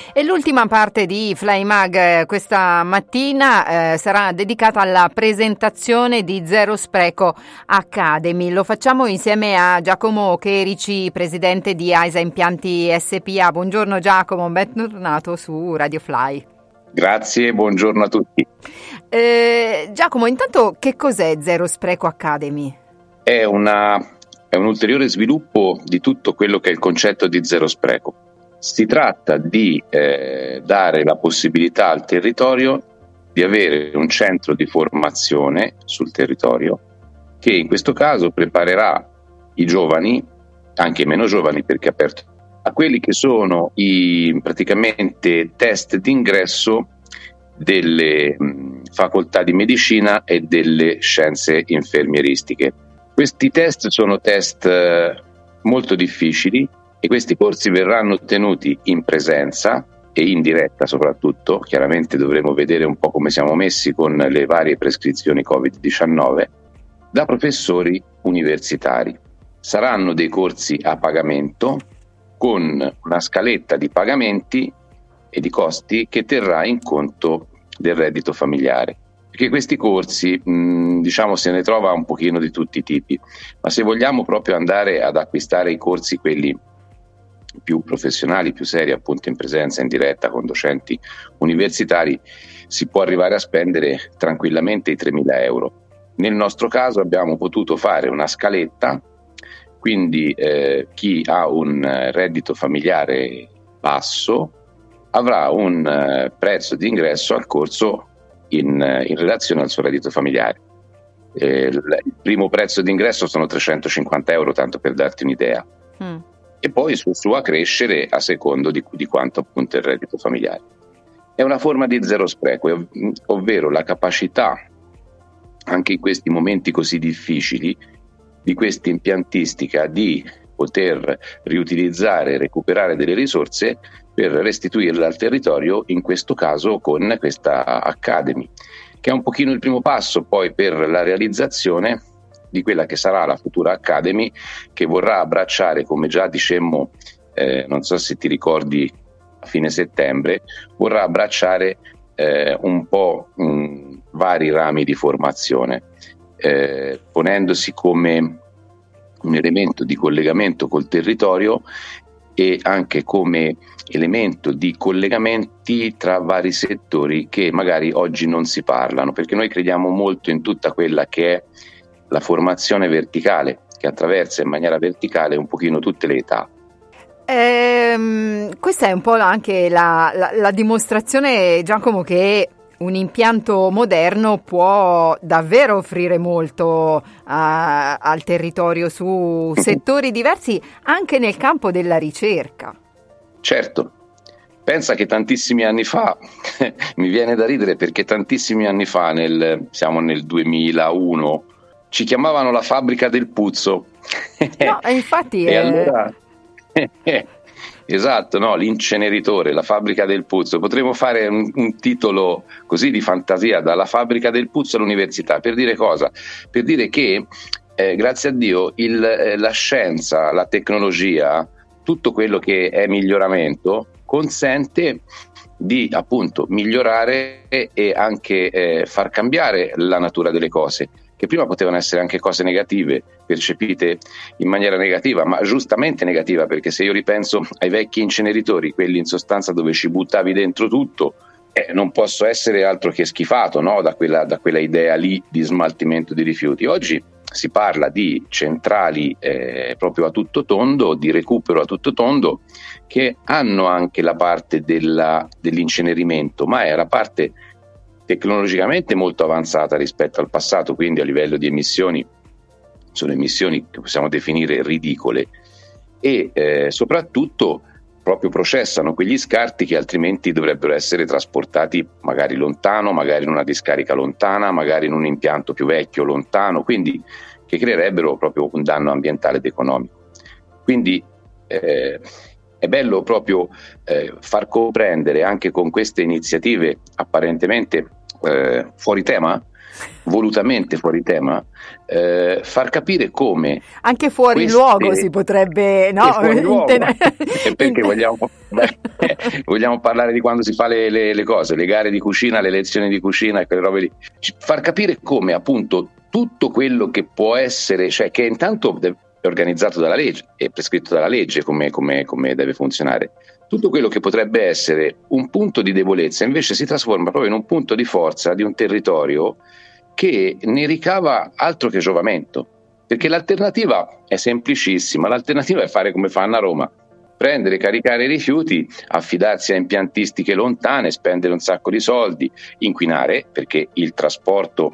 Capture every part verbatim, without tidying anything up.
E l'ultima parte di FlyMag eh, questa mattina eh, sarà dedicata alla presentazione di Zero Spreco Academy. Lo facciamo insieme a Giacomo Cherici, presidente di AISA Impianti S P A. Buongiorno Giacomo, bentornato su Radio Fly. Grazie, buongiorno a tutti. Eh, Giacomo, intanto che cos'è Zero Spreco Academy? È, una, è un ulteriore sviluppo di tutto quello che è il concetto di zero spreco. Si tratta di eh, dare la possibilità al territorio di avere un centro di formazione sul territorio che in questo caso preparerà i giovani, anche i meno giovani perché è aperto, a quelli che sono i praticamente test d'ingresso delle mh, facoltà di medicina e delle scienze infermieristiche. Questi test sono test eh, molto difficili e questi corsi verranno tenuti in presenza e in diretta soprattutto. Chiaramente dovremo vedere un po' come siamo messi con le varie prescrizioni covid diciannove, da professori universitari. Saranno dei corsi a pagamento con una scaletta di pagamenti e di costi che terrà in conto del reddito familiare. Perché questi corsi, mh, diciamo, se ne trova un pochino di tutti i tipi, ma se vogliamo proprio andare ad acquistare i corsi, quelli più professionali, più seri, appunto in presenza, in diretta, con docenti universitari, si può arrivare a spendere tranquillamente i tremila euro. Nel nostro caso abbiamo potuto fare una scaletta, quindi eh, chi ha un reddito familiare basso avrà un eh, prezzo di ingresso al corso in, in relazione al suo reddito familiare. Eh, il primo prezzo di ingresso sono trecentocinquanta euro, tanto per darti un'idea. Mm. E poi su, su a crescere a secondo di, di quanto appunto è il reddito familiare. È una forma di zero spreco, ov- ovvero la capacità, anche in questi momenti così difficili, di questa impiantistica di poter riutilizzare e recuperare delle risorse per restituirle al territorio, in questo caso con questa Academy, che è un pochino il primo passo poi per la realizzazione di quella che sarà la futura Academy, che vorrà abbracciare, come già dicemmo, eh, non so se ti ricordi, a fine settembre, vorrà abbracciare eh, un po' mh, vari rami di formazione, eh, ponendosi come un elemento di collegamento col territorio e anche come elemento di collegamenti tra vari settori che magari oggi non si parlano, perché noi crediamo molto in tutta quella che è la formazione verticale, che attraversa in maniera verticale un pochino tutte le età. Ehm, questa è un po' anche la, la, la dimostrazione, Giacomo, che un impianto moderno può davvero offrire molto a, al territorio su settori diversi, anche nel campo della ricerca. Certo, pensa che tantissimi anni fa, mi viene da ridere perché tantissimi anni fa, nel, siamo nel duemilauno, ci chiamavano la fabbrica del puzzo. No, infatti e è... allora esatto, no, l'inceneritore, la fabbrica del puzzo. Potremmo fare un, un titolo così di fantasia, dalla fabbrica del puzzo all'università. Per dire cosa? Per dire che eh, grazie a Dio il, eh, la scienza, la tecnologia, tutto quello che è miglioramento consente di appunto migliorare e anche eh, far cambiare la natura delle cose, che prima potevano essere anche cose negative, percepite in maniera negativa, ma giustamente negativa, perché se io ripenso ai vecchi inceneritori, quelli in sostanza dove ci buttavi dentro tutto, eh, non posso essere altro che schifato, no? da, quella, da quella idea lì di smaltimento di rifiuti. Oggi si parla di centrali eh, proprio a tutto tondo, di recupero a tutto tondo, che hanno anche la parte della, dell'incenerimento, ma è la parte tecnologicamente molto avanzata rispetto al passato, quindi a livello di emissioni sono emissioni che possiamo definire ridicole e eh, soprattutto proprio processano quegli scarti che altrimenti dovrebbero essere trasportati magari lontano, magari in una discarica lontana, magari in un impianto più vecchio lontano, quindi che creerebbero proprio un danno ambientale ed economico. Quindi eh, è bello proprio eh, far comprendere anche con queste iniziative apparentemente eh, fuori tema, volutamente fuori tema, eh, far capire come anche fuori queste... luogo si potrebbe, no? Fuori luogo. Inten- Perché vogliamo, vogliamo parlare di quando si fa le, le, le cose, le gare di cucina, le lezioni di cucina e quelle robe lì. Far capire come appunto tutto quello che può essere, cioè che intanto è organizzato dalla legge, è prescritto dalla legge come, come, come deve funzionare. Tutto quello che potrebbe essere un punto di debolezza invece si trasforma proprio in un punto di forza di un territorio che ne ricava altro che giovamento, perché l'alternativa è semplicissima, l'alternativa è fare come fanno a Roma, prendere, caricare i rifiuti, affidarsi a impiantistiche lontane, spendere un sacco di soldi, inquinare, perché il trasporto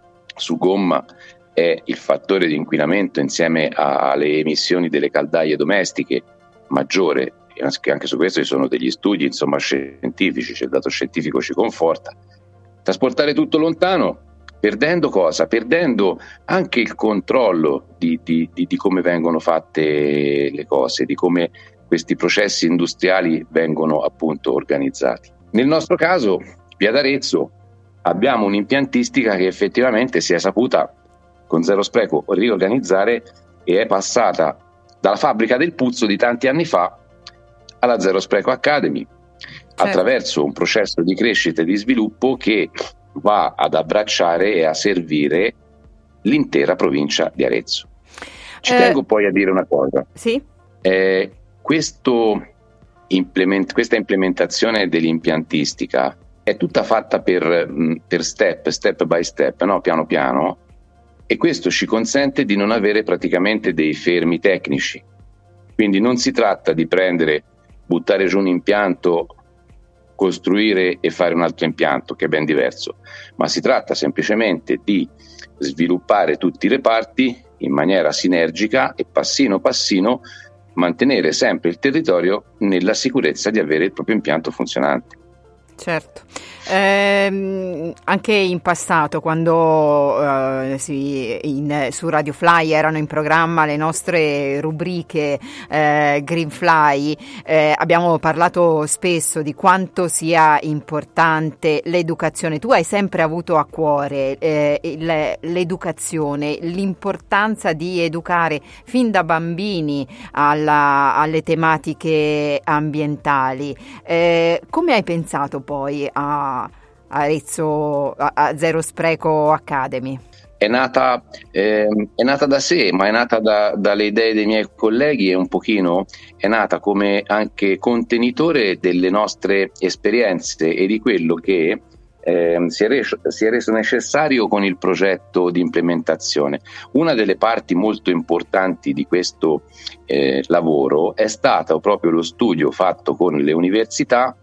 su gomma è il fattore di inquinamento insieme alle emissioni delle caldaie domestiche maggiore. Anche su questo ci sono degli studi, insomma, scientifici, cioè il dato scientifico ci conforta. Trasportare tutto lontano, perdendo cosa? Perdendo anche il controllo di, di, di, di come vengono fatte le cose, di come questi processi industriali vengono appunto organizzati. Nel nostro caso, qui ad Arezzo, abbiamo un'impiantistica che effettivamente si è saputa con Zero Spreco riorganizzare e è passata dalla fabbrica del puzzo di tanti anni fa alla Zero Spreco Academy, certo, attraverso un processo di crescita e di sviluppo che va ad abbracciare e a servire l'intera provincia di Arezzo. Ci eh, tengo poi a dire una cosa. Sì? Eh, questo implement- questa implementazione dell'impiantistica è tutta fatta per, per step, step by step, no? Piano piano, e questo ci consente di non avere praticamente dei fermi tecnici. Quindi non si tratta di prendere, buttare giù un impianto, costruire e fare un altro impianto, che è ben diverso, ma si tratta semplicemente di sviluppare tutti i reparti in maniera sinergica e passino passino mantenere sempre il territorio nella sicurezza di avere il proprio impianto funzionante. Certo, eh, anche in passato quando eh, si, in, su Radio Fly erano in programma le nostre rubriche eh, Green Fly, eh, abbiamo parlato spesso di quanto sia importante l'educazione. Tu hai sempre avuto a cuore eh, il, l'educazione, l'importanza di educare fin da bambini alla, alle tematiche ambientali. Eh, come hai pensato poi a Arezzo, a, a Zero Spreco Academy? È nata, eh, è nata da sé, ma è nata da, dalle idee dei miei colleghi e un pochino è nata come anche contenitore delle nostre esperienze e di quello che eh, si, è reso, si è reso necessario con il progetto di implementazione. Una delle parti molto importanti di questo eh, lavoro è stato proprio lo studio fatto con le università,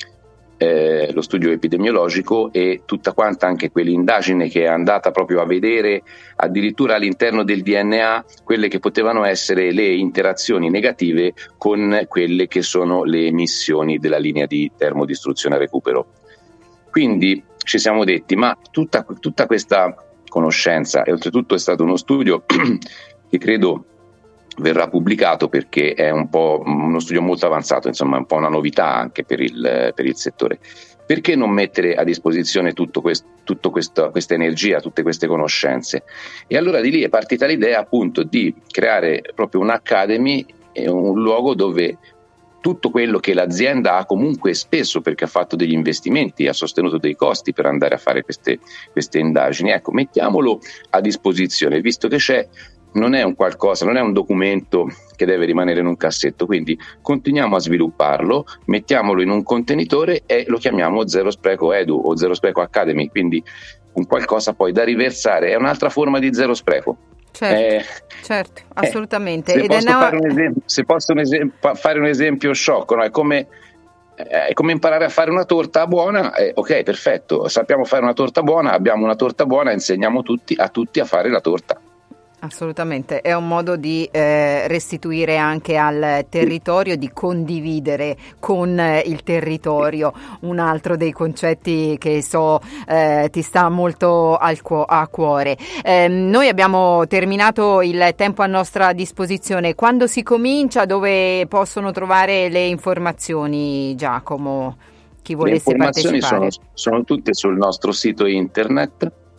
Eh, lo studio epidemiologico e tutta quanta anche quell'indagine che è andata proprio a vedere addirittura all'interno del D N A quelle che potevano essere le interazioni negative con quelle che sono le emissioni della linea di termodistruzione a recupero. Quindi ci siamo detti, ma tutta, tutta questa conoscenza, e oltretutto è stato uno studio che credo verrà pubblicato perché è un po' uno studio molto avanzato, insomma è un po' una novità anche per il, per il settore. Perché non mettere a disposizione tutto questo, tutto questo, questa energia, tutte queste conoscenze? E allora di lì è partita l'idea appunto di creare proprio un'academy, un luogo dove tutto quello che l'azienda ha comunque speso perché ha fatto degli investimenti, ha sostenuto dei costi per andare a fare queste, queste indagini, ecco, mettiamolo a disposizione, visto che c'è. Non è un qualcosa, non è un documento che deve rimanere in un cassetto, quindi continuiamo a svilupparlo, mettiamolo in un contenitore e lo chiamiamo Zero Spreco Edu o Zero Spreco Academy, quindi un qualcosa poi da riversare, è un'altra forma di zero spreco. Certo, eh, certo, assolutamente. Eh, se, Ed posso è no... fare un esempio, se posso un esempio, fare un esempio sciocco, no? È come è come imparare a fare una torta buona, eh, ok, perfetto, sappiamo fare una torta buona, abbiamo una torta buona, insegniamo tutti, a tutti a fare la torta. Assolutamente, è un modo di eh, restituire anche al territorio, di condividere con eh, il territorio, un altro dei concetti che so eh, ti sta molto al cu- a cuore. Eh, noi abbiamo terminato il tempo a nostra disposizione. Quando si comincia, dove possono trovare le informazioni, Giacomo? Chi volesse partecipare? Le informazioni partecipare? sono, sono tutte sul nostro sito internet.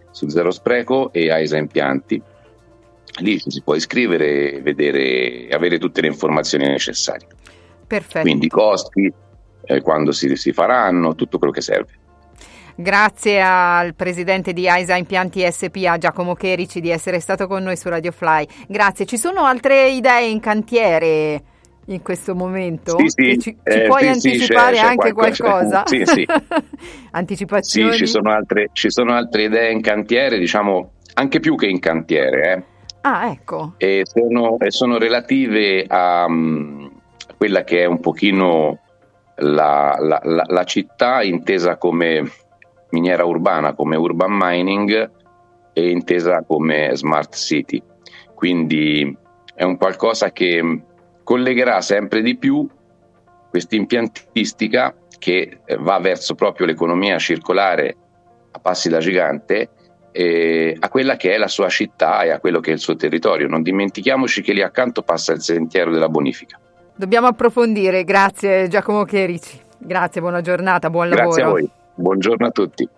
su Zero Spreco e AISA Impianti. Lì ci si può iscrivere e vedere, avere tutte le informazioni necessarie. Perfetto. Quindi costi, eh, quando si, si faranno, tutto quello che serve. Grazie al presidente di AISA Impianti S P A, Giacomo Cherici, di essere stato con noi su Radio Fly. Grazie. Ci sono altre idee in cantiere in questo momento? Sì, sì, che ci, eh, ci puoi sì, anticipare sì, c'è, anche c'è qualcosa, qualcosa? sì, sì. Anticipazioni? Sì, ci sono, altre, ci sono altre idee in cantiere, diciamo anche più che in cantiere. Eh. Ah, ecco. E sono, e sono relative a, um, a quella che è un pochino la, la, la, la città intesa come miniera urbana, come urban mining, e intesa come smart city. Quindi è un qualcosa che collegherà sempre di più questa impiantistica che va verso proprio l'economia circolare a passi da gigante, eh, a quella che è la sua città e a quello che è il suo territorio. Non dimentichiamoci che lì accanto passa il sentiero della bonifica. Dobbiamo approfondire. Grazie Giacomo Cherici. Grazie, buona giornata, buon lavoro. Grazie a voi. Buongiorno a tutti.